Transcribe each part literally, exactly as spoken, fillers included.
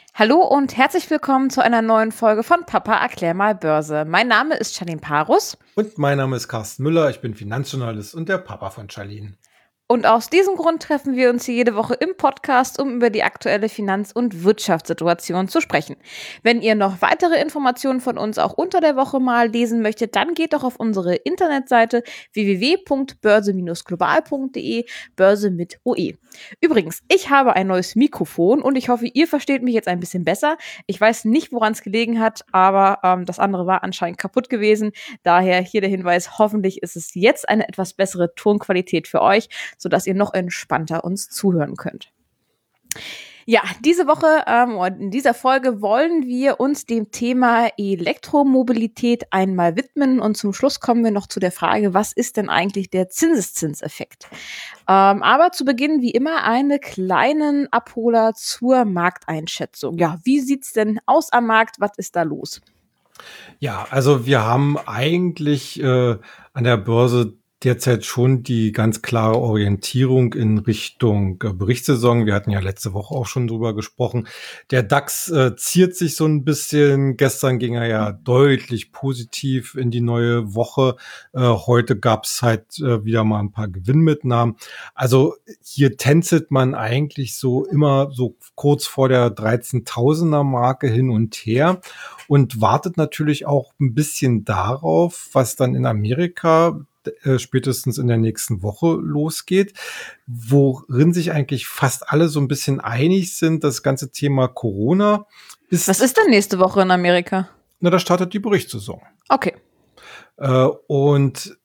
Hallo und herzlich willkommen zu einer neuen Folge von Papa erklär mal Börse. Mein Name ist Charlene Parus. Und mein Name ist Carsten Müller, ich bin Finanzjournalist und der Papa von Charlene. Und aus diesem Grund treffen wir uns hier jede Woche im Podcast, um über die aktuelle Finanz- und Wirtschaftssituation zu sprechen. Wenn ihr noch weitere Informationen von uns auch unter der Woche mal lesen möchtet, dann geht doch auf unsere Internetseite w w w punkt börse global punkt de, Börse mit O E. Übrigens, ich habe ein neues Mikrofon und ich hoffe, ihr versteht mich jetzt ein bisschen besser. Ich weiß nicht, woran es gelegen hat, aber ähm, das andere war anscheinend kaputt gewesen. Daher hier der Hinweis, hoffentlich ist es jetzt eine etwas bessere Tonqualität für euch, sodass ihr noch entspannter uns zuhören könnt. Ja, diese Woche, ähm, in dieser Folge wollen wir uns dem Thema Elektromobilität einmal widmen und zum Schluss kommen wir noch zu der Frage, was ist denn eigentlich der Zinseszinseffekt? Ähm, aber zu Beginn wie immer einen kleinen Abholer zur Markteinschätzung. Ja, wie sieht's denn aus am Markt? Was ist da los? Ja, also wir haben eigentlich äh, an der Börse derzeit schon die ganz klare Orientierung in Richtung äh, Berichtssaison. Wir hatten ja letzte Woche auch schon drüber gesprochen. Der DAX äh, ziert sich so ein bisschen. Gestern ging er ja deutlich positiv in die neue Woche. Äh, heute gab's halt äh, wieder mal ein paar Gewinnmitnahmen. Also hier tänzelt man eigentlich so immer so kurz vor der dreizehntausender Marke hin und her und wartet natürlich auch ein bisschen darauf, was dann in Amerika äh, spätestens in der nächsten Woche losgeht, worin sich eigentlich fast alle so ein bisschen einig sind. Das ganze Thema Corona ist. Was ist denn nächste Woche in Amerika? Na, da startet die Berichtssaison. Okay. Äh, und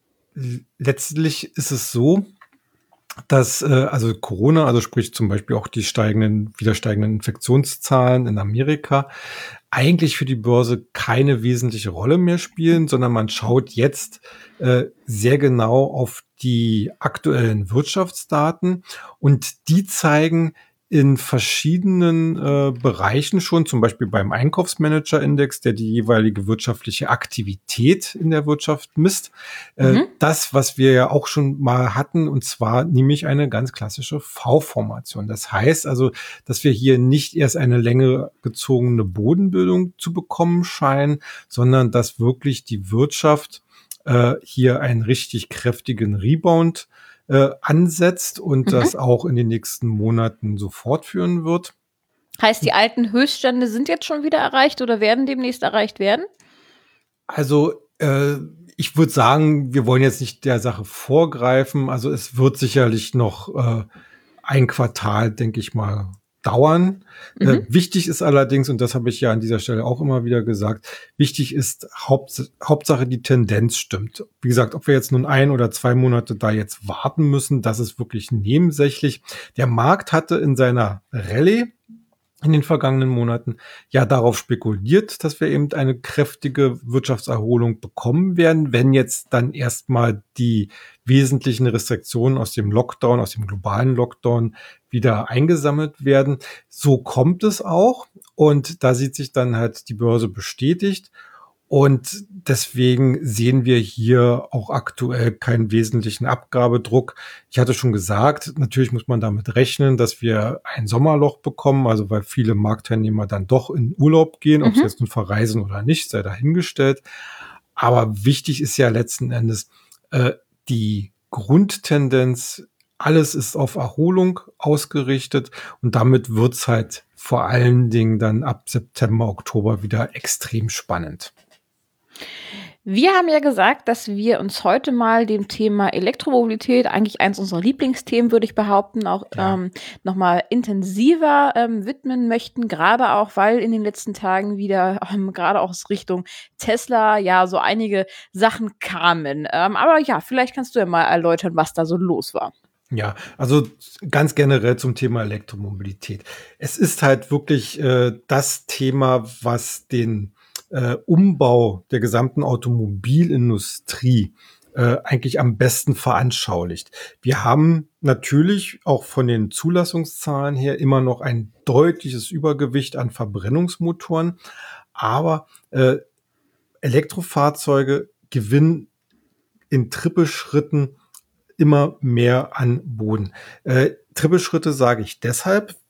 letztlich ist es so, dass äh, also Corona, also sprich zum Beispiel auch die steigenden, wieder steigenden Infektionszahlen in Amerika, eigentlich für die Börse keine wesentliche Rolle mehr spielen, sondern man schaut jetzt äh, sehr genau auf die aktuellen Wirtschaftsdaten und die zeigen in verschiedenen äh, Bereichen schon, zum Beispiel beim Einkaufsmanager-Index, der die jeweilige wirtschaftliche Aktivität in der Wirtschaft misst, äh, Mhm. das, was wir ja auch schon mal hatten, und zwar nämlich eine ganz klassische V-Formation. Das heißt also, dass wir hier nicht erst eine länger gezogene Bodenbildung zu bekommen scheinen, sondern dass wirklich die Wirtschaft äh, hier einen richtig kräftigen Rebound äh, ansetzt und Mhm. das auch in den nächsten Monaten so fortführen wird. Heißt, die alten Höchststände sind jetzt schon wieder erreicht oder werden demnächst erreicht werden? Also äh, ich würde sagen, wir wollen jetzt nicht der Sache vorgreifen. Also es wird sicherlich noch äh, ein Quartal, denke ich mal, dauern. Mhm. Äh, wichtig ist allerdings, und das habe ich ja an dieser Stelle auch immer wieder gesagt, wichtig ist Haupt, Hauptsache die Tendenz stimmt. Wie gesagt, ob wir jetzt nun ein oder zwei Monate da jetzt warten müssen, das ist wirklich nebensächlich. Der Markt hatte in seiner Rallye in den vergangenen Monaten ja darauf spekuliert, dass wir eben eine kräftige Wirtschaftserholung bekommen werden, wenn jetzt dann erstmal die wesentlichen Restriktionen aus dem Lockdown, aus dem globalen Lockdown wieder eingesammelt werden. So kommt es auch und da sieht sich dann halt die Börse bestätigt. Und deswegen sehen wir hier auch aktuell keinen wesentlichen Abgabedruck. Ich hatte schon gesagt, natürlich muss man damit rechnen, dass wir ein Sommerloch bekommen, also weil viele Marktteilnehmer dann doch in Urlaub gehen, ob sie Mhm. jetzt nun verreisen oder nicht, sei dahingestellt. Aber wichtig ist ja letzten Endes äh, die Grundtendenz. Alles ist auf Erholung ausgerichtet und damit wird's halt vor allen Dingen dann ab September, Oktober wieder extrem spannend. Wir haben ja gesagt, dass wir uns heute mal dem Thema Elektromobilität, eigentlich eins unserer Lieblingsthemen, würde ich behaupten, auch Ja. ähm, nochmal intensiver ähm, widmen möchten, gerade auch, weil in den letzten Tagen wieder, ähm, gerade auch aus Richtung Tesla, ja, so einige Sachen kamen. Ähm, aber ja, vielleicht kannst du ja mal erläutern, was da so los war. Ja, also ganz generell zum Thema Elektromobilität. Es ist halt wirklich äh, das Thema, was den äh, Umbau der gesamten Automobilindustrie äh, eigentlich am besten veranschaulicht. Wir haben natürlich auch von den Zulassungszahlen her immer noch ein deutliches Übergewicht an Verbrennungsmotoren, aber äh, Elektrofahrzeuge gewinnen in Trippelschritten immer mehr an Boden. Äh, Trippelschritte sage ich deshalb,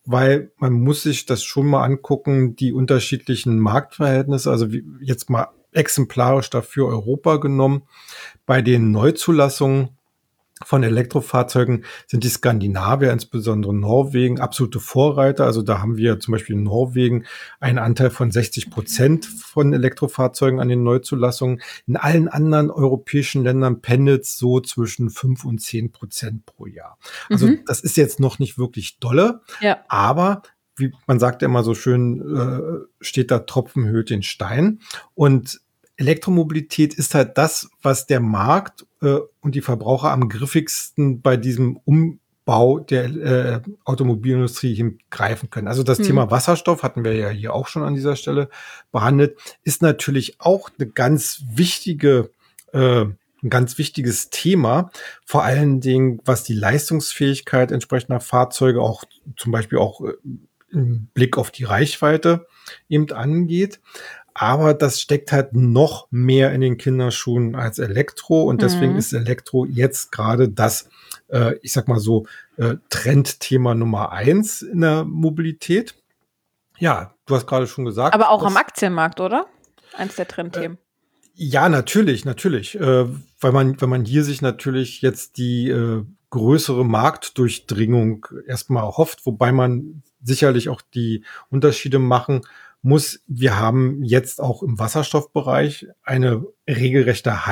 weil man muss sich das schon mal angucken, die unterschiedlichen Marktverhältnisse, also wie, jetzt mal exemplarisch dafür Europa genommen. Bei den Neuzulassungen von Elektrofahrzeugen sind die Skandinavier, insbesondere Norwegen, absolute Vorreiter. Also da haben wir zum Beispiel in Norwegen einen Anteil von sechzig Prozent von Elektrofahrzeugen an den Neuzulassungen. In allen anderen europäischen Ländern pendelt es so zwischen fünf und zehn Prozent pro Jahr. Also Mhm. das ist jetzt noch nicht wirklich dolle, Ja. aber wie man sagt ja immer so schön, äh, steht da Tropfen höhlt den Stein. Und Elektromobilität ist halt das, was der Markt äh, und die Verbraucher am griffigsten bei diesem Umbau der äh, Automobilindustrie hingreifen können. Also das Mhm. Thema Wasserstoff hatten wir ja hier auch schon an dieser Stelle behandelt, ist natürlich auch eine ganz wichtige, äh, ein ganz wichtiges Thema, vor allen Dingen, was die Leistungsfähigkeit entsprechender Fahrzeuge auch zum Beispiel auch äh, im Blick auf die Reichweite eben angeht. Aber das steckt halt noch mehr in den Kinderschuhen als Elektro. Und deswegen Mhm. ist Elektro jetzt gerade das, äh, ich sag mal so, äh, Trendthema Nummer eins in der Mobilität. Ja, du hast gerade schon gesagt. Aber auch dass, am Aktienmarkt, oder? Eins der Trendthemen. Ja, natürlich, natürlich. Äh, weil man, wenn man hier sich natürlich jetzt die äh, größere Marktdurchdringung erstmal hofft, wobei man sicherlich auch die Unterschiede machen muss. Wir haben jetzt auch im Wasserstoffbereich eine regelrechte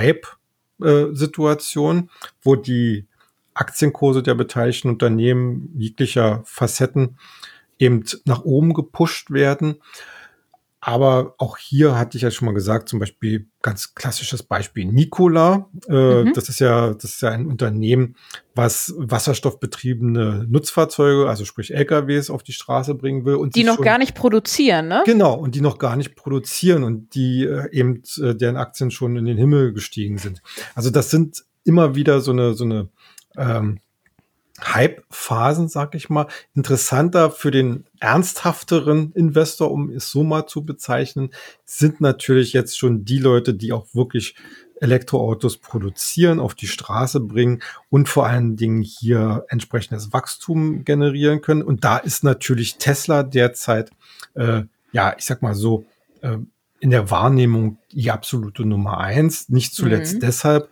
Hype-Situation, wo die Aktienkurse der beteiligten Unternehmen jeglicher Facetten eben nach oben gepusht werden. Aber auch hier hatte ich ja schon mal gesagt, zum Beispiel ganz klassisches Beispiel Nikola. Äh, Mhm. das ist ja, das ist ja ein Unternehmen, was wasserstoffbetriebene Nutzfahrzeuge, also sprich L K Ws, auf die Straße bringen will und Die sich noch schon gar nicht produzieren, ne? genau und die noch gar nicht produzieren und die äh, eben äh, deren Aktien schon in den Himmel gestiegen sind. Also das sind immer wieder so eine so eine ähm, Hype-Phasen, sag ich mal. Interessanter für den ernsthafteren Investor, um es so mal zu bezeichnen, sind natürlich jetzt schon die Leute, die auch wirklich Elektroautos produzieren, auf die Straße bringen und vor allen Dingen hier entsprechendes Wachstum generieren können. Und da ist natürlich Tesla derzeit, äh, ja, ich sag mal so, äh, in der Wahrnehmung die absolute Nummer eins. Nicht zuletzt Mhm. deshalb,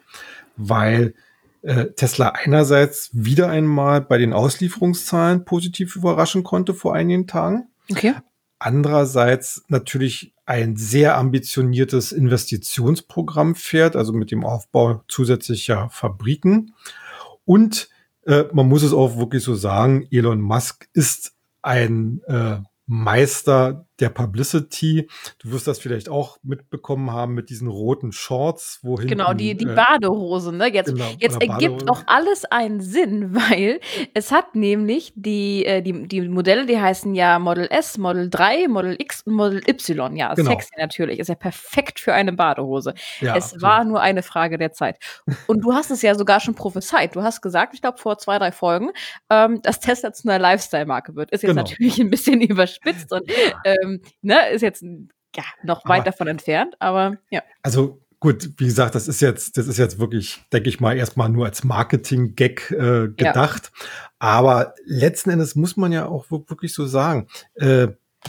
weil äh, Tesla einerseits wieder einmal bei den Auslieferungszahlen positiv überraschen konnte vor einigen Tagen. Okay. Andererseits natürlich ein sehr ambitioniertes Investitionsprogramm fährt, also mit dem Aufbau zusätzlicher Fabriken. Und äh, man muss es auch wirklich so sagen, Elon Musk ist ein äh, Meister der Publicity. Du wirst das vielleicht auch mitbekommen haben mit diesen roten Shorts, wo hinten Genau, die die äh, Badehose, ne? Jetzt genau, jetzt oder ergibt Badehose. auch alles einen Sinn, weil es hat nämlich die äh, die die Modelle, die heißen ja Model S, Model drei, Model X und Model Y. Ja, Genau. sexy natürlich, ist ja perfekt für eine Badehose. Ja, Es absolut. war nur eine Frage der Zeit. Und du hast es ja sogar schon prophezeit. Du hast gesagt, ich glaube vor zwei, drei Folgen, ähm, dass Tesla zu einer Lifestyle-Marke wird. Ist jetzt Genau. natürlich ein bisschen überspitzt und, ähm, ne, ist jetzt, ja, noch weit Aber- davon entfernt, aber ja. Also gut, wie gesagt, das ist jetzt, das ist jetzt wirklich, denke ich mal, erstmal nur als Marketing-Gag äh, gedacht. Aber letzten Endes muss man ja auch wir- wirklich so sagen. Äh,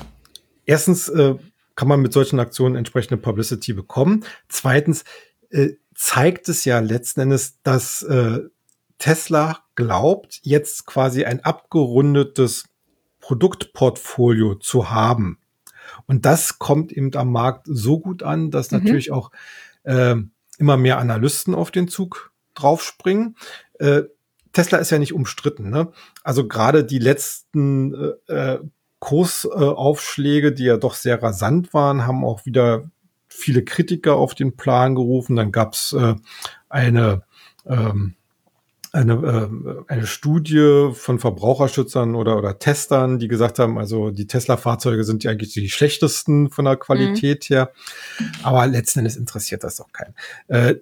erstens äh, kann man mit solchen Aktionen entsprechende Publicity bekommen. Zweitens äh, zeigt es ja letzten Endes, dass äh, Tesla glaubt, jetzt quasi ein abgerundetes Produktportfolio zu haben. Und das kommt eben am Markt so gut an, dass Mhm. natürlich auch äh, immer mehr Analysten auf den Zug draufspringen. Äh, Tesla ist ja nicht umstritten, ne? Also gerade die letzten äh, äh, Kursaufschläge, äh, die ja doch sehr rasant waren, haben auch wieder viele Kritiker auf den Plan gerufen. Dann gab's äh, eine ähm, eine, äh, eine Studie von Verbraucherschützern oder, oder Testern, die gesagt haben, also die Tesla-Fahrzeuge sind ja eigentlich die schlechtesten von der Qualität Mhm. her. Aber letzten Endes interessiert das doch keinen. Äh,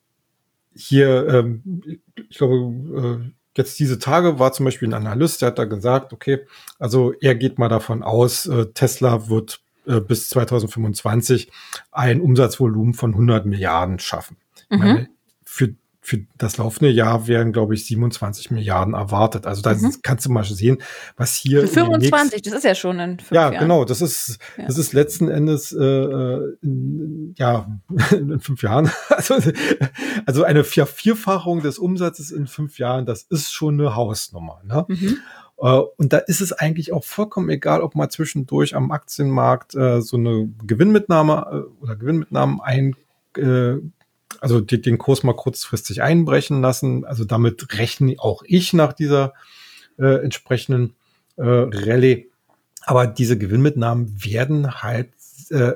hier, ähm, ich glaube, äh, jetzt diese Tage war zum Beispiel ein Analyst, der hat da gesagt, okay, also er geht mal davon aus, äh, Tesla wird äh, bis zwanzig fünfundzwanzig ein Umsatzvolumen von hundert Milliarden schaffen. Ich Mhm. meine, für für das laufende Jahr werden, glaube ich, siebenundzwanzig Milliarden erwartet. Also da Mhm. kannst du mal sehen, was hier Für in den fünfundzwanzig, nächsten, das ist ja schon in fünf ja, Jahren. genau, das ist, Ja. das ist letzten Endes, äh, äh, in, ja, in fünf Jahren. Also, also eine Vier Vierfachung des Umsatzes in fünf Jahren, das ist schon eine Hausnummer, ne? Mhm. Äh, Und da ist es eigentlich auch vollkommen egal, ob mal zwischendurch am Aktienmarkt äh, so eine Gewinnmitnahme äh, oder Gewinnmitnahmen ein, äh, also die, den Kurs mal kurzfristig einbrechen lassen. Also damit rechne auch ich nach dieser äh, entsprechenden äh, Rallye. Aber diese Gewinnmitnahmen werden halt äh,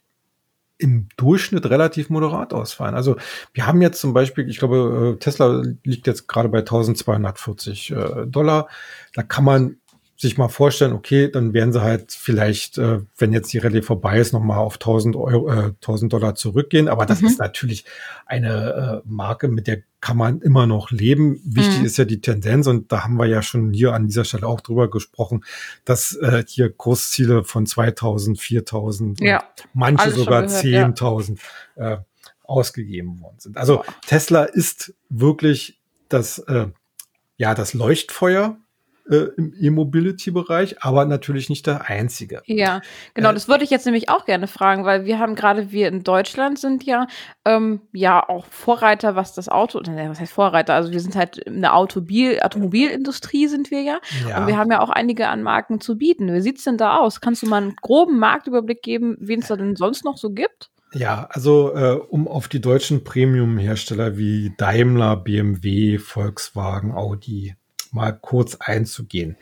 im Durchschnitt relativ moderat ausfallen. Also wir haben jetzt zum Beispiel, ich glaube, äh, Tesla liegt jetzt gerade bei tausendzweihundertvierzig äh, Dollar. Da kann man sich mal vorstellen, okay, dann werden sie halt vielleicht, äh, wenn jetzt die Rallye vorbei ist, nochmal auf tausend Euro, äh, tausend Dollar zurückgehen. Aber das Mhm. ist natürlich eine äh, Marke, mit der kann man immer noch leben. Wichtig Mhm. ist ja die Tendenz, und da haben wir ja schon hier an dieser Stelle auch drüber gesprochen, dass äh, hier Kursziele von zweitausend, viertausend und Ja, manche alles schon sogar gehört, ja. zehntausend äh, ausgegeben worden sind. Also Boah. Tesla ist wirklich das, äh, ja, das Leuchtfeuer äh, im E-Mobility-Bereich, aber natürlich nicht der einzige. Ja, genau, Äh, das würde ich jetzt nämlich auch gerne fragen, weil wir haben gerade, wir in Deutschland sind ja, ähm, ja auch Vorreiter, was das Auto, ne, was heißt Vorreiter? Also wir sind halt eine Automobil, Automobilindustrie sind wir ja. Und wir ja, haben ja auch einige an Marken zu bieten. Wie sieht's denn da aus? Kannst du mal einen groben Marktüberblick geben, wen es da denn sonst noch so gibt? ja, also äh, um auf die deutschen Premium-Hersteller wie Daimler, B M W, Volkswagen, Audi mal kurz einzugehen.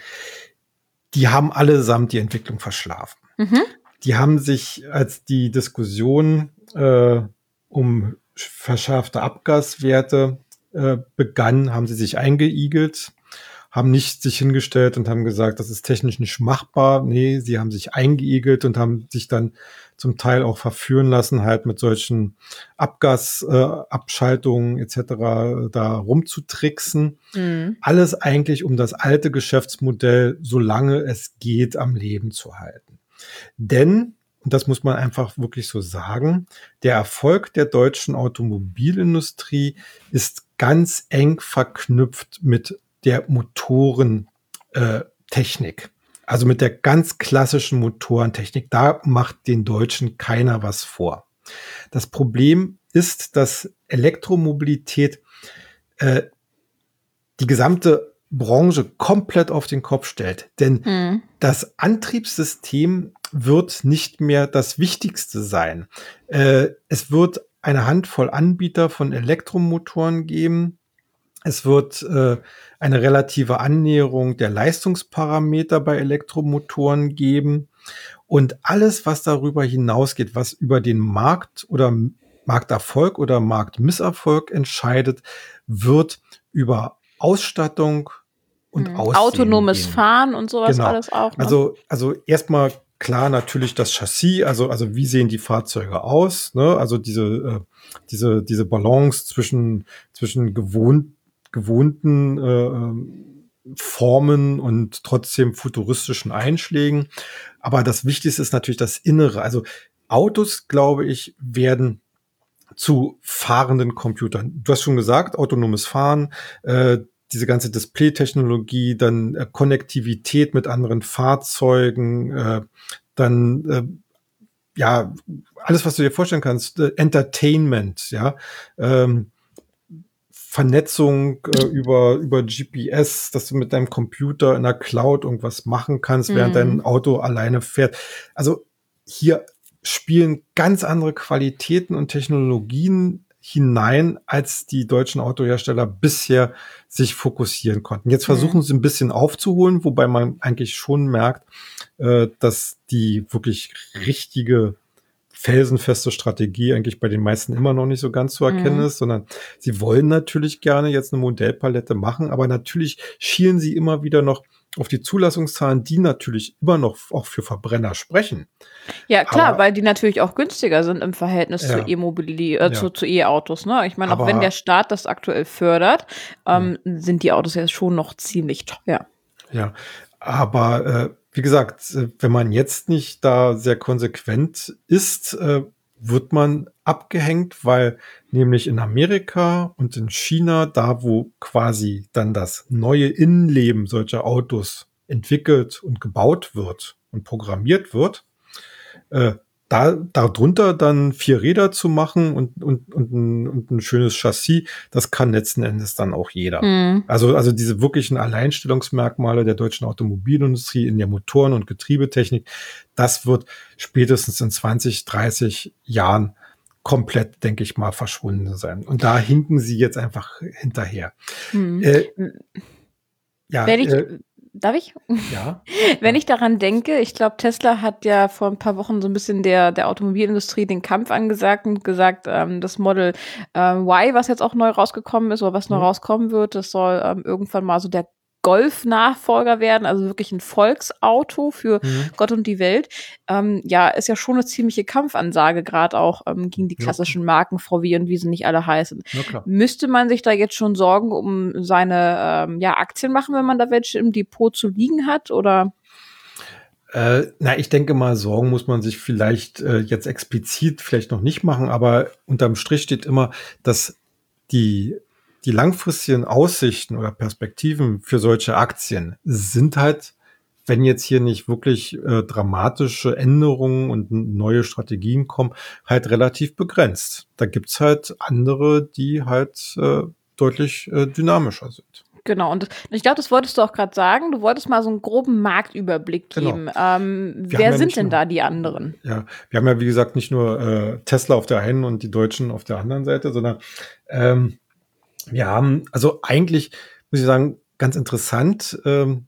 Die haben allesamt die Entwicklung verschlafen. Mhm. Die haben sich, als die Diskussion äh, um verschärfte Abgaswerte äh, begann, haben sie sich eingeigelt, haben nicht sich hingestellt und haben gesagt, das ist technisch nicht machbar. Nee, sie haben sich eingeigelt und haben sich dann zum Teil auch verführen lassen, halt mit solchen Abgasabschaltungen äh, Abschaltungen et cetera da rumzutricksen. Mhm. Alles eigentlich, um das alte Geschäftsmodell, solange es geht, am Leben zu halten. Denn, und das muss man einfach wirklich so sagen, der Erfolg der deutschen Automobilindustrie ist ganz eng verknüpft mit der Motorentechnik. Äh, Technik. Also mit der ganz klassischen Motorentechnik. Da macht den Deutschen keiner was vor. Das Problem ist, dass Elektromobilität äh, die gesamte Branche komplett auf den Kopf stellt. Denn Mhm. das Antriebssystem wird nicht mehr das Wichtigste sein. Äh, es wird eine Handvoll Anbieter von Elektromotoren geben. Es wird äh, eine relative Annäherung der Leistungsparameter bei Elektromotoren geben. Und alles, was darüber hinausgeht, was über den Markt oder Markterfolg oder Marktmisserfolg entscheidet, wird über Ausstattung und Mhm. Aussehen Autonomes gehen. Fahren und sowas Genau. alles auch, ne? Also, also erstmal klar natürlich das Chassis, also, also wie sehen die Fahrzeuge aus, ne? Also diese, äh, diese, diese Balance zwischen, zwischen gewohnt, gewohnten äh, Formen und trotzdem futuristischen Einschlägen. Aber das Wichtigste ist natürlich das Innere. Also Autos, glaube ich, werden zu fahrenden Computern. Du hast schon gesagt, autonomes Fahren, äh, diese ganze Display-Technologie, dann äh, Konnektivität mit anderen Fahrzeugen, äh, dann äh, ja alles, was du dir vorstellen kannst, äh, Entertainment, ja, ähm, Vernetzung äh, über über G P S, dass du mit deinem Computer in der Cloud irgendwas machen kannst, während dein Mhm. Auto alleine fährt. Also hier spielen ganz andere Qualitäten und Technologien hinein, als die deutschen Autohersteller bisher sich fokussieren konnten. Jetzt versuchen Mhm. sie ein bisschen aufzuholen, wobei man eigentlich schon merkt, äh, dass die wirklich richtige felsenfeste Strategie eigentlich bei den meisten immer noch nicht so ganz zu erkennen Mhm. ist, sondern sie wollen natürlich gerne jetzt eine Modellpalette machen, aber natürlich schielen sie immer wieder noch auf die Zulassungszahlen, die natürlich immer noch auch für Verbrenner sprechen. Ja, klar, Aber weil die natürlich auch günstiger sind im Verhältnis zur ja, E-Mobilität, äh, zu, ja, zu E-Autos, ne? Ich meine, auch wenn der aber Staat das aktuell fördert, ja, ähm, sind die Autos ja schon noch ziemlich teuer. ja, aber äh, wie gesagt, äh, wenn man jetzt nicht da sehr konsequent ist, äh, wird man abgehängt, weil nämlich in Amerika und in China, da wo quasi dann das neue Innenleben solcher Autos entwickelt und gebaut wird und programmiert wird, äh, da darunter dann vier Räder zu machen und, und, und, ein, und ein schönes Chassis, das kann letzten Endes dann auch jeder. Mhm. Also, also diese wirklichen Alleinstellungsmerkmale der deutschen Automobilindustrie in der Motoren- und Getriebetechnik, das wird spätestens in zwanzig, dreißig Jahren komplett, denke ich mal, verschwunden sein. Und da hinken sie jetzt einfach hinterher. Mhm. Äh, ja, Wenn ich, äh, darf ich? ja. Wenn ich daran denke, ich glaube, Tesla hat ja vor ein paar Wochen so ein bisschen der, der Automobilindustrie den Kampf angesagt und gesagt, ähm, das Model äh, Y, was jetzt auch neu rausgekommen ist oder was neu Mhm. rauskommen wird, das soll ähm, irgendwann mal so der Golf-Nachfolger werden, also wirklich ein Volksauto für Mhm. Gott und die Welt. Ähm, ja, ist ja schon eine ziemliche Kampfansage, gerade auch ähm, gegen die Ja. klassischen Marken, V W und wie sie nicht alle heißen. Na klar. Müsste man sich da jetzt schon Sorgen um seine ähm, ja, Aktien machen, wenn man da welche im Depot zu liegen hat? Oder? Äh, na, ich denke mal, Sorgen muss man sich vielleicht äh, jetzt explizit vielleicht noch nicht machen, aber unterm Strich steht immer, dass die, die langfristigen Aussichten oder Perspektiven für solche Aktien sind halt, wenn jetzt hier nicht wirklich äh, dramatische Änderungen und neue Strategien kommen, halt relativ begrenzt. Da gibt's halt andere, die halt äh, deutlich äh, dynamischer sind. Genau, und ich glaube, das wolltest du auch gerade sagen. Du wolltest mal so einen groben Marktüberblick Genau. geben. Ähm, Wir wer haben ja sind nicht denn nur- da die anderen? Ja, wir haben ja, wie gesagt, nicht nur äh, Tesla auf der einen und die Deutschen auf der anderen Seite, sondern ähm, wir haben, also eigentlich, muss ich sagen, ganz interessant, ähm,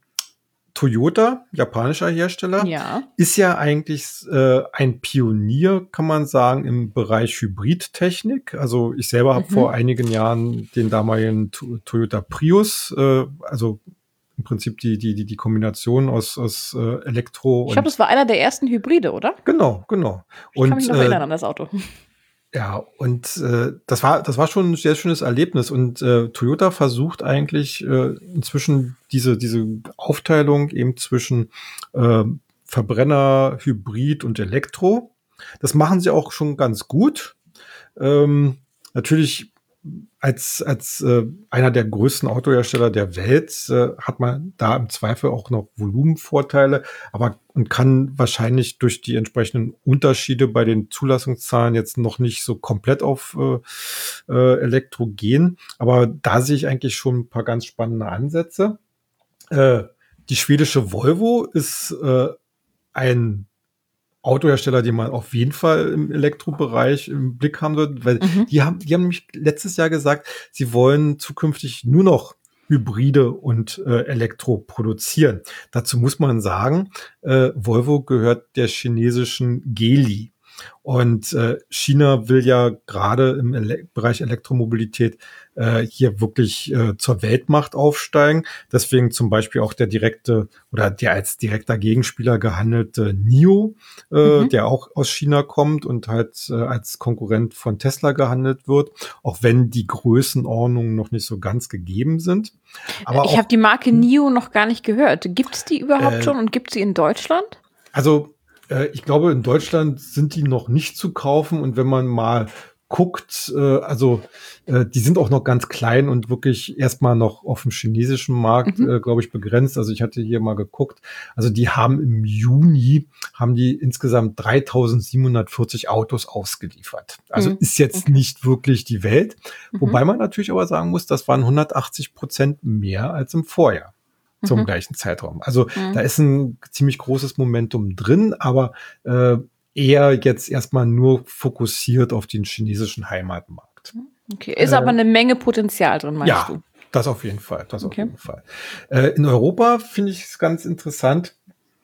Toyota, japanischer Hersteller, Ja. ist ja eigentlich äh, ein Pionier, kann man sagen, im Bereich Hybridtechnik. Also ich selber habe Mhm. vor einigen Jahren den damaligen To- Toyota Prius, äh, also im Prinzip die, die, die, die Kombination aus, aus äh, Elektro Ich glaube, und das war einer der ersten Hybride, oder? genau, genau. Ich kann Und mich noch äh, erinnern an das Auto. ja, und äh, das war das war schon ein sehr schönes Erlebnis. Und äh, Toyota versucht eigentlich äh, inzwischen diese diese Aufteilung eben zwischen äh, Verbrenner, Hybrid und Elektro. Das machen sie auch schon ganz gut. Ähm, natürlich als als äh, einer der größten Autohersteller der Welt äh, hat man da im Zweifel auch noch Volumenvorteile, aber und kann wahrscheinlich durch die entsprechenden Unterschiede bei den Zulassungszahlen jetzt noch nicht so komplett auf äh, äh, Elektro gehen. Aber da sehe ich eigentlich schon ein paar ganz spannende Ansätze. Äh, die schwedische Volvo ist äh, ein Autohersteller, den man auf jeden Fall im Elektrobereich im Blick haben wird, weil Mhm. die haben, die haben nämlich letztes Jahr gesagt, sie wollen zukünftig nur noch Hybride und äh, Elektro produzieren. Dazu muss man sagen, äh, Volvo gehört der chinesischen Geely. Und äh, China will ja gerade im Ele- Bereich Elektromobilität äh, hier wirklich äh, zur Weltmacht aufsteigen. Deswegen zum Beispiel auch der direkte oder der als direkter Gegenspieler gehandelte NIO, äh, Mhm. der auch aus China kommt und halt äh, als Konkurrent von Tesla gehandelt wird, auch wenn die Größenordnungen noch nicht so ganz gegeben sind. Aber Ich auch, habe die Marke NIO noch gar nicht gehört. Gibt es die überhaupt Äh, schon und gibt es sie in Deutschland? also äh, ich glaube, in Deutschland sind die noch nicht zu kaufen. Und wenn man mal guckt, äh, also äh, die sind auch noch ganz klein und wirklich erstmal noch auf dem chinesischen Markt, Mhm. äh, glaube ich, begrenzt. Also ich hatte hier mal geguckt. Also die haben im Juni, haben die insgesamt dreitausendsiebenhundertvierzig Autos ausgeliefert. Also Mhm. ist jetzt Okay. nicht wirklich die Welt. Mhm. Wobei man natürlich aber sagen muss, das waren hundertachtzig Prozent mehr als im Vorjahr zum Mhm. gleichen Zeitraum. Also Mhm. da ist ein ziemlich großes Momentum drin, aber äh, eher jetzt erstmal nur fokussiert auf den chinesischen Heimatmarkt. Okay. Ist Äh, aber eine Menge Potenzial drin, meinst Ja, du? das auf jeden Fall, das auf Okay. jeden Fall. Äh, in Europa finde ich es ganz interessant.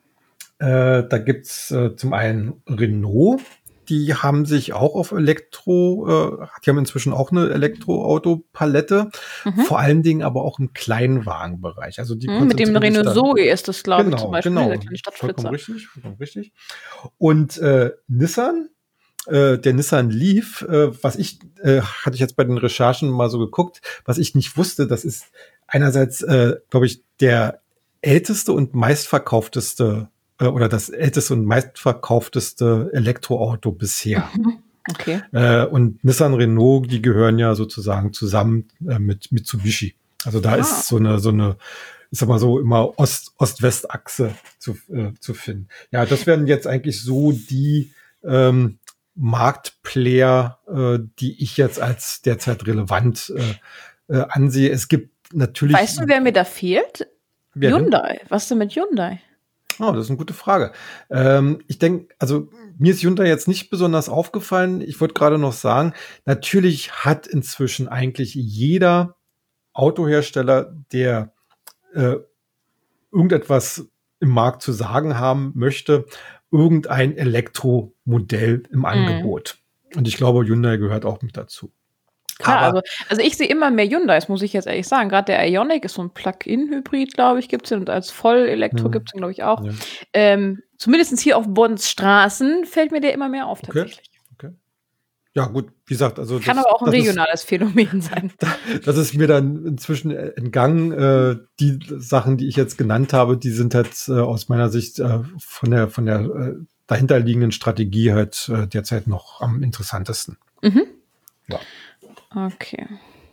Äh, da gibt's äh, zum einen Renault, die haben sich auch auf Elektro, äh, die haben inzwischen auch eine Elektroauto-Palette, Mhm. vor allen Dingen aber auch im Kleinwagenbereich. Also die Mhm. Mit dem konzentrieren sich Renault da. Zoe ist das, glaube ich, zum Genau, Beispiel, genau. der kleine Vollkommen Stadtflitzer. richtig, vollkommen richtig. Und äh, Nissan, äh, der Nissan Leaf, äh, was ich, äh, hatte ich jetzt bei den Recherchen mal so geguckt, was ich nicht wusste, das ist einerseits, äh, glaube ich, der älteste und meistverkaufteste äh, oder das älteste und meistverkaufteste Elektroauto bisher. Mhm. Okay. Äh, und Nissan Renault, die gehören ja sozusagen zusammen äh, mit Mitsubishi. Also da Ah. ist so eine, so eine, ich sag mal so, immer Ost, Ost-West-Achse zu, äh, zu finden. Ja, das wären jetzt eigentlich so die ähm, Marktplayer, äh, die ich jetzt als derzeit relevant äh, äh, ansehe. Es gibt natürlich. Weißt du, wer mir da fehlt? Wer denn? Hyundai. Was denn mit Hyundai? Oh, das ist eine gute Frage. Ähm, ich denke, also mir ist Hyundai jetzt nicht besonders aufgefallen. Ich wollte gerade noch sagen, natürlich hat inzwischen eigentlich jeder Autohersteller, der äh, irgendetwas im Markt zu sagen haben möchte, irgendein Elektromodell im Angebot. Und ich glaube, Hyundai gehört auch mit dazu. Klar, Aber- also, also ich sehe immer mehr Hyundais, muss ich jetzt ehrlich sagen. Gerade der Ioniq ist so ein Plug-in-Hybrid, glaube ich, gibt es und als Vollelektro Hm. gibt es den, glaube ich, auch. Ja. Ähm, zumindest hier auf Bonns Straßen fällt mir der immer mehr auf, Okay. tatsächlich. Okay. Ja, gut, wie gesagt, also Kann das, aber auch ein das ist- regionales Phänomen sein. Das ist mir dann inzwischen entgangen. Äh, die Sachen, die ich jetzt genannt habe, die sind jetzt äh, aus meiner Sicht äh, von der von der äh, dahinterliegenden Strategie halt äh, derzeit noch am interessantesten. Mhm. Ja. Okay.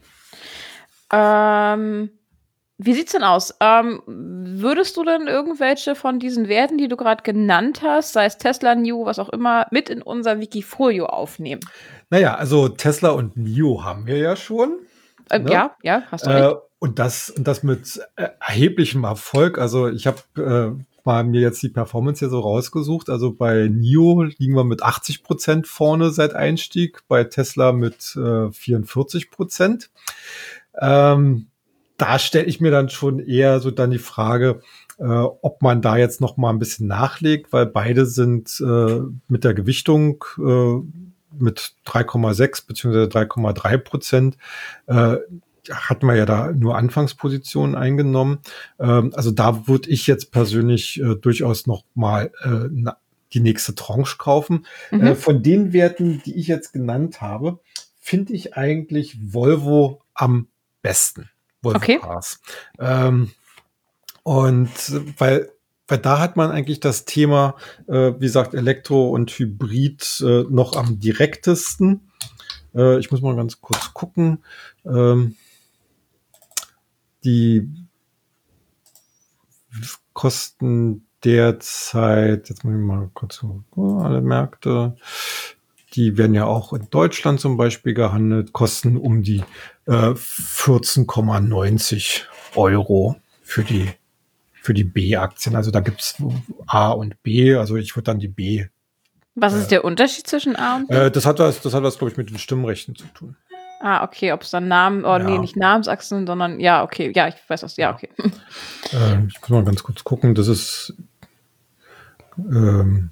Ähm, wie sieht's denn aus? Ähm, würdest du denn irgendwelche von diesen Werten, die du gerade genannt hast, sei es Tesla, N I O, was auch immer, mit in unser Wikifolio aufnehmen? Naja, also Tesla und N I O haben wir ja schon. Ähm, Ne? Ja, ja, hast du Äh, recht. und das und das mit äh, erheblichem Erfolg. Also ich habe äh, mal mir jetzt die Performance hier so rausgesucht. Also bei N I O liegen wir mit achtzig Prozent vorne seit Einstieg, bei Tesla mit äh, vierundvierzig Prozent. Ähm, da stelle ich mir dann schon eher so dann die Frage, äh, ob man da jetzt noch mal ein bisschen nachlegt, weil beide sind äh, mit der Gewichtung äh, mit drei Komma sechs beziehungsweise drei Komma drei Prozent äh, hat man ja da nur Anfangspositionen eingenommen. Ähm, also da würde ich jetzt persönlich äh, durchaus noch mal äh, na, die nächste Tranche kaufen. Mhm. Äh, von den Werten, die ich jetzt genannt habe, finde ich eigentlich Volvo am besten. Volvo Okay. Cars. Ähm, und äh, weil, weil da hat man eigentlich das Thema, äh, wie gesagt, Elektro und Hybrid äh, noch am direktesten. Äh, ich muss mal ganz kurz gucken. Ähm, die kosten derzeit, jetzt muss ich mal kurz gucken, alle Märkte, die werden ja auch in Deutschland zum Beispiel gehandelt, kosten um die äh, vierzehn Komma neunzig Euro für die für die B-Aktien. Also da gibt's A und B, also ich würde dann die B. Was ist der Unterschied zwischen A und B? Äh, das hat was, das hat was, glaube ich, mit den Stimmrechten zu tun. Ah, okay, ob es dann Namen, oh Ja. nee, nicht Namensachsen, sondern, ja, okay, ja, ich weiß was, ja, okay. Äh, ich muss mal ganz kurz gucken. Das ist ähm,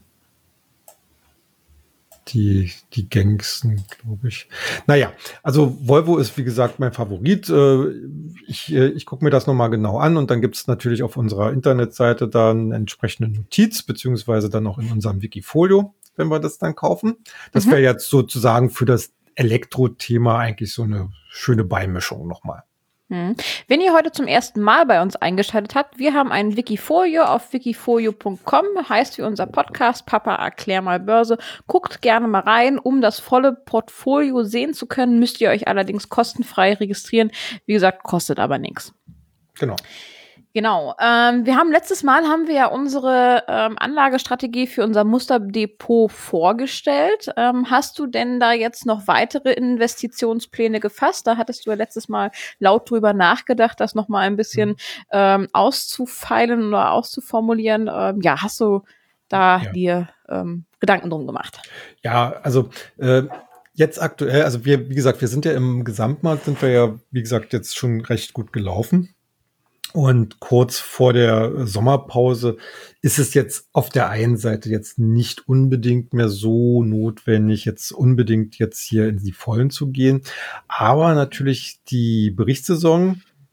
die, die gängigsten, glaube ich. Naja, also Volvo ist, wie gesagt, mein Favorit. Äh, ich äh, ich gucke mir das nochmal genau an und dann gibt es natürlich auf unserer Internetseite dann entsprechende Notiz, beziehungsweise dann auch in unserem Wikifolio, wenn wir das dann kaufen. Das Mhm. wäre jetzt sozusagen für das Elektro-Thema eigentlich so eine schöne Beimischung nochmal. Hm. Wenn ihr heute zum ersten Mal bei uns eingeschaltet habt, wir haben ein Wikifolio auf wikifolio punkt com, heißt wie unser Podcast Papa erklär mal Börse. Guckt gerne mal rein, um das volle Portfolio sehen zu können, müsst ihr euch allerdings kostenfrei registrieren. Wie gesagt, kostet aber nichts. Genau. Genau. Ähm, wir haben letztes Mal haben wir ja unsere ähm, Anlagestrategie für unser Musterdepot vorgestellt. Ähm, hast du denn da jetzt noch weitere Investitionspläne gefasst? Da hattest du ja letztes Mal laut drüber nachgedacht, das noch mal ein bisschen Mhm. ähm, auszufeilen oder auszuformulieren. Ähm, ja, hast du da Ja. dir ähm, Gedanken drum gemacht? Ja, also äh, jetzt aktuell, also wir, wie gesagt, wir sind ja im Gesamtmarkt, sind wir ja, wie gesagt, jetzt schon recht gut gelaufen. Und kurz vor der Sommerpause ist es jetzt auf der einen Seite jetzt nicht unbedingt mehr so notwendig, jetzt unbedingt jetzt hier in die Vollen zu gehen. Aber natürlich die Berichtssaison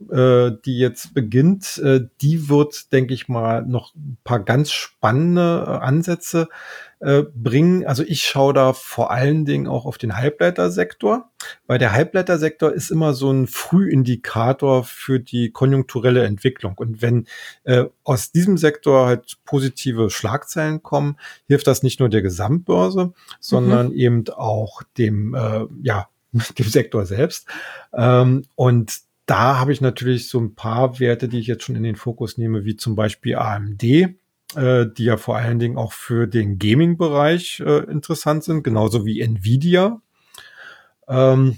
äh, die jetzt beginnt, äh, die wird, denke ich mal, noch ein paar ganz spannende äh, Ansätze äh, bringen. Also ich schaue da vor allen Dingen auch auf den Halbleitersektor, weil der Halbleitersektor ist immer so ein Frühindikator für die konjunkturelle Entwicklung. Und wenn äh, aus diesem Sektor halt positive Schlagzeilen kommen, hilft das nicht nur der Gesamtbörse, sondern Mhm. eben auch dem, äh, ja, dem Sektor selbst. Ähm, und da habe ich natürlich so ein paar Werte, die ich jetzt schon in den Fokus nehme, wie zum Beispiel A M D, äh, die ja vor allen Dingen auch für den Gaming-Bereich äh, interessant sind, genauso wie Nvidia. Ähm,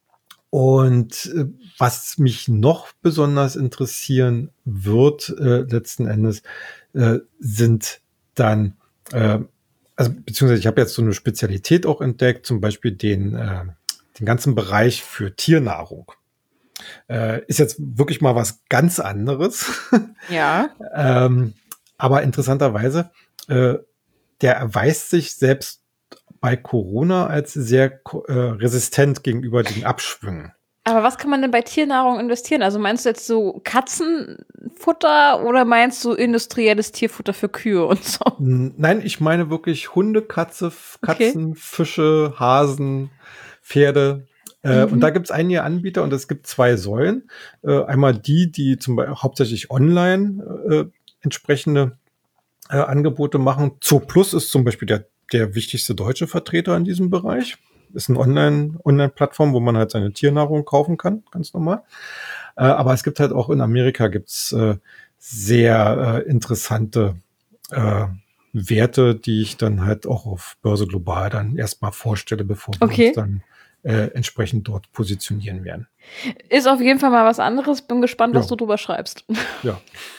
und äh, was mich noch besonders interessieren wird, äh, letzten Endes, äh, sind dann, äh, also beziehungsweise ich habe jetzt so eine Spezialität auch entdeckt, zum Beispiel den, äh, den ganzen Bereich für Tiernahrung. Äh, ist jetzt wirklich mal was ganz anderes. Ja. ähm, aber interessanterweise, äh, der erweist sich selbst bei Corona als sehr ko- äh, resistent gegenüber den Abschwüngen. Aber was kann man denn bei Tiernahrung investieren? Also meinst du jetzt so Katzenfutter oder meinst du industrielles Tierfutter für Kühe und so? N- Nein, ich meine wirklich Hunde, Katze, F- Okay. Katzen, Fische, Hasen, Pferde. Äh, und da Mhm. gibt es einige Anbieter und es gibt zwei Säulen. Äh, einmal die, die zum Beispiel hauptsächlich online äh, entsprechende äh, Angebote machen. Zooplus ist zum Beispiel der, der wichtigste deutsche Vertreter in diesem Bereich. Ist eine Online, Online-Plattform, wo man halt seine Tiernahrung kaufen kann, ganz normal. Äh, aber es gibt halt auch in Amerika gibt's äh, sehr äh, interessante äh, Werte, die ich dann halt auch auf Börse Global dann erstmal vorstelle, bevor wir uns Okay. dann äh, entsprechend dort positionieren werden. Ist auf jeden Fall mal was anderes. Bin gespannt, was Ja, du drüber schreibst. ja.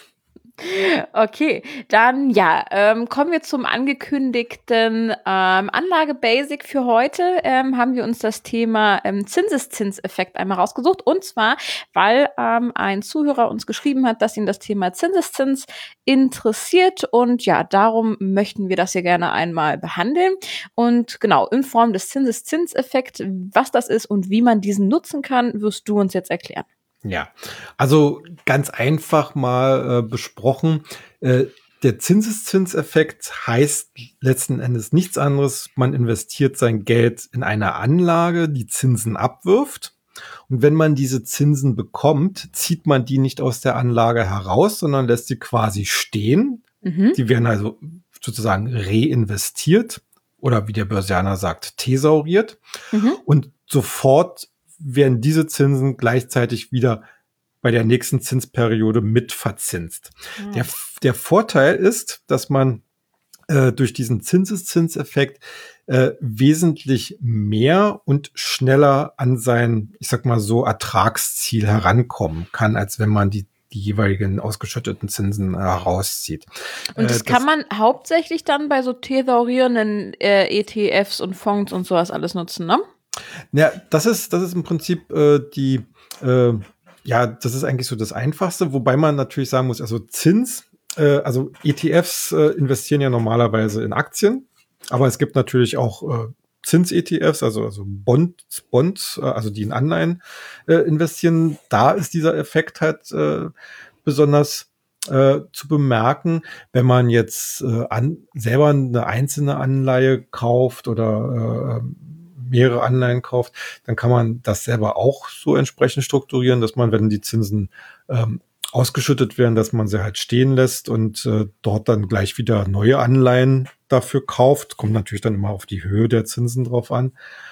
Okay, dann ja, ähm, kommen wir zum angekündigten ähm, Anlage-Basic für heute. Ähm, haben wir uns das Thema ähm, Zinseszinseffekt einmal rausgesucht. Und zwar, weil ähm, ein Zuhörer uns geschrieben hat, dass ihn das Thema Zinseszins interessiert. Und ja, darum möchten wir das hier gerne einmal behandeln. Und genau, in Form des Zinseszinseffekts, was das ist und wie man diesen nutzen kann, wirst du uns jetzt erklären. Ja, also ganz einfach mal äh, besprochen. Äh, der Zinseszinseffekt heißt letzten Endes nichts anderes. Man investiert sein Geld in eine Anlage, die Zinsen abwirft. Und wenn man diese Zinsen bekommt, zieht man die nicht aus der Anlage heraus, sondern lässt sie quasi stehen. Mhm. Die werden also sozusagen reinvestiert oder wie der Börsianer sagt, thesauriert. Mhm. Und sofort werden diese Zinsen gleichzeitig wieder bei der nächsten Zinsperiode mit verzinst. Mhm. Der, der Vorteil ist, dass man äh, durch diesen Zinseszinseffekt äh, wesentlich mehr und schneller an sein, ich sag mal so, Ertragsziel herankommen kann, als wenn man die die jeweiligen ausgeschütteten Zinsen äh, herauszieht. Und Äh, das kann man hauptsächlich dann bei so thesaurierenden äh, E T Fs und Fonds und sowas alles nutzen, ne? Ja, das ist, das ist im Prinzip äh, die, äh, ja, das ist eigentlich so das Einfachste, wobei man natürlich sagen muss, also Zins, äh, also E T Fs äh, investieren ja normalerweise in Aktien, aber es gibt natürlich auch äh, Zins-E T Fs, also, also Bonds, Bonds, äh, also die in Anleihen äh, investieren. Da ist dieser Effekt halt äh, besonders äh, zu bemerken, wenn man jetzt äh, an, selber eine einzelne Anleihe kauft oder äh, mehrere Anleihen kauft, dann kann man das selber auch so entsprechend strukturieren, dass man, wenn die Zinsen ähm, ausgeschüttet werden, dass man sie halt stehen lässt und äh, dort dann gleich wieder neue Anleihen dafür kauft. Kommt natürlich dann immer auf die Höhe der Zinsen drauf an.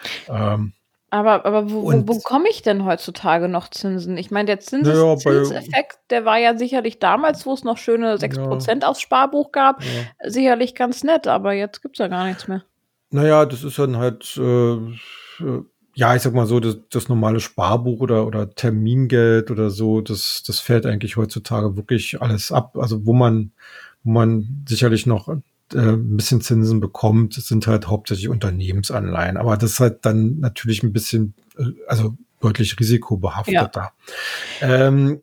Ähm, Aber, aber wo, wo und bekomme ich denn heutzutage noch Zinsen? Ich meine, der naja, bei Zinseszinseffekt, der war ja sicherlich damals, wo es noch schöne sechs ja, Prozent aufs Sparbuch gab, ja. sicherlich ganz nett, aber jetzt gibt's ja gar nichts mehr. Naja, das ist dann halt, äh, äh, ja, ich sag mal so, das, das normale Sparbuch oder, oder Termingeld oder so, das, das fällt eigentlich heutzutage wirklich alles ab. Also wo man, wo man sicherlich noch äh, ein bisschen Zinsen bekommt, das sind halt hauptsächlich Unternehmensanleihen. Aber das ist halt dann natürlich ein bisschen, äh, also deutlich Ja. risikobehafteter. Ähm,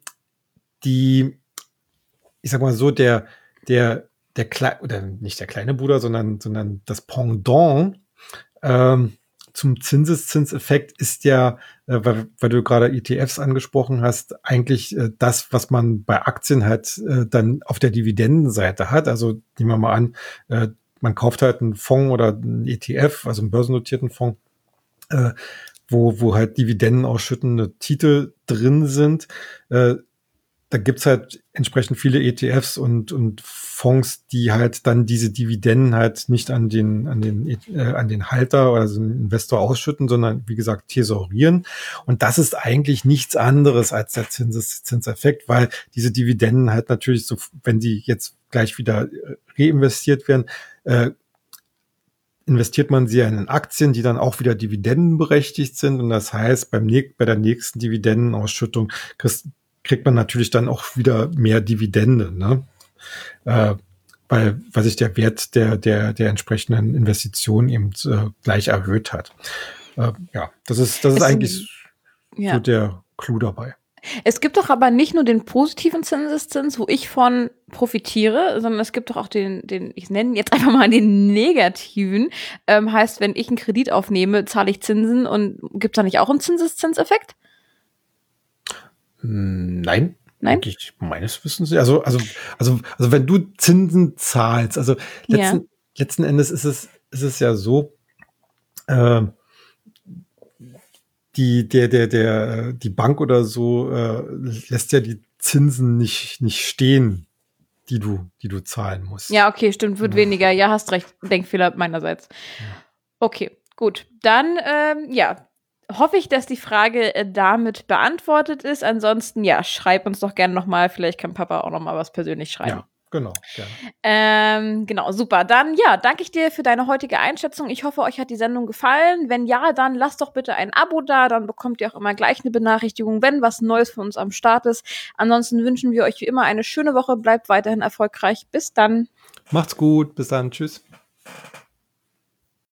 die, ich sag mal so, der, der, der Kle oder nicht der kleine Bruder, sondern, sondern das Pendant, ähm, zum Zinseszinseffekt ist ja, äh, weil, weil du gerade E T Fs angesprochen hast, eigentlich äh, das, was man bei Aktien halt äh, dann auf der Dividendenseite hat. Also nehmen wir mal an, äh, man kauft halt einen Fonds oder einen E T F, also einen börsennotierten Fonds, äh, wo, wo halt dividendenausschüttende Titel drin sind. Äh, da gibt's halt entsprechend viele E T Fs und, und Fonds, die halt dann diese Dividenden halt nicht an den, an den, äh, an den Halter oder so einen Investor ausschütten, sondern wie gesagt thesaurieren. Und das ist eigentlich nichts anderes als der Zinseszinseffekt, weil diese Dividenden halt natürlich so, wenn die jetzt gleich wieder reinvestiert werden, äh, investiert man sie in Aktien, die dann auch wieder dividendenberechtigt sind. Und das heißt, beim bei der nächsten Dividendenausschüttung kriegst kriegt man natürlich dann auch wieder mehr Dividende, ne? Äh, weil, weil sich der Wert der, der, der entsprechenden Investition eben äh, gleich erhöht hat. Äh, ja, das ist, das ist Es- eigentlich Ja. so der Clou dabei. Es gibt doch aber nicht nur den positiven Zinseszins, wo ich von profitiere, sondern es gibt doch auch den, den ich nenne jetzt einfach mal den negativen. Ähm, heißt, wenn ich einen Kredit aufnehme, zahle ich Zinsen und gibt es da nicht auch einen Zinseszinseffekt? Nein. Nein? Eigentlich meines Wissens. Also, also, also, also wenn du Zinsen zahlst, also letzten, Ja. letzten Endes ist es, ist es ja so, äh, die, der, der, der, die Bank oder so äh, lässt ja die Zinsen nicht, nicht stehen, die du, die du zahlen musst. Ja, okay, stimmt, wird Ja. weniger. Ja, hast recht. Denkfehler meinerseits. Okay, gut. Dann, ähm, ja, hoffe ich, dass die Frage äh, damit beantwortet ist. Ansonsten, ja, schreib uns doch gerne nochmal. Vielleicht kann Papa auch nochmal was persönlich schreiben. Ja, genau. Gerne. Ähm, genau, super. Dann, ja, danke ich dir für deine heutige Einschätzung. Ich hoffe, euch hat die Sendung gefallen. Wenn ja, dann lasst doch bitte ein Abo da. Dann bekommt ihr auch immer gleich eine Benachrichtigung, wenn was Neues für uns am Start ist. Ansonsten wünschen wir euch wie immer eine schöne Woche. Bleibt weiterhin erfolgreich. Bis dann. Macht's gut. Bis dann. Tschüss.